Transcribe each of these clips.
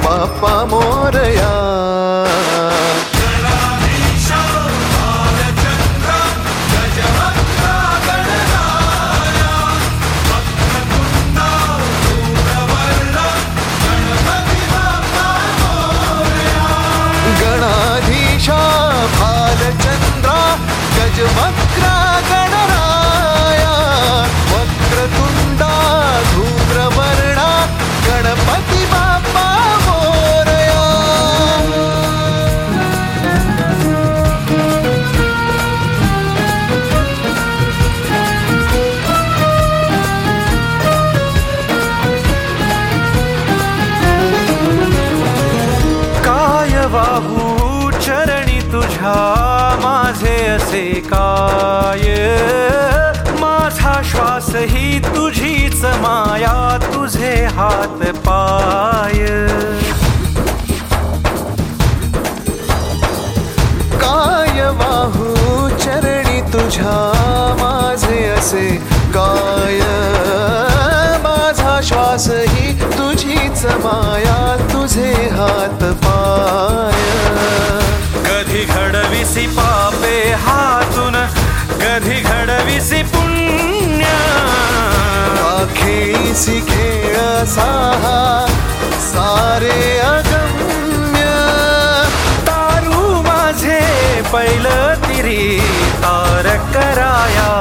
बाप्पा मोरया. गणाधीशा भालचंद्रा गजवक्रा गणराया वक्रतुंडा धूम्रवर्णा गणपती बाप्पा मोरया. काय वाहू चरणी तुझ्या माझे असे काय. माझा श्वास ही तुझीच माया तुझे हात पाय. काय वाहू चरणी तुझ्या माझे असे काय. माझा श्वास ही तुझीच माया तुझे हात पाय. कधी घडविसी पापे हातून कधी घडविसी पुण्य. खेळीसी खेळ साहा सारे अगम्य. तारू माझे पहिलं तिरी तार कराया.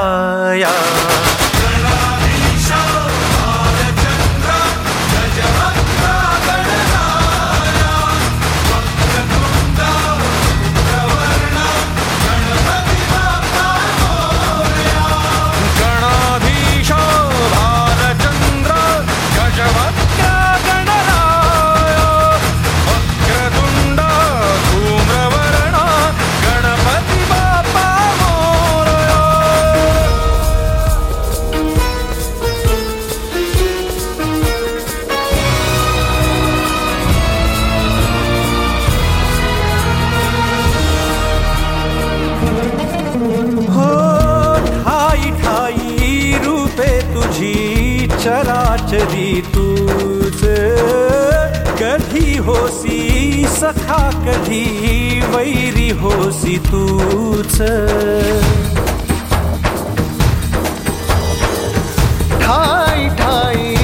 चराचरी तूच कधी होसी सखा कधी वैरी होसी तूच. ठाई ठाई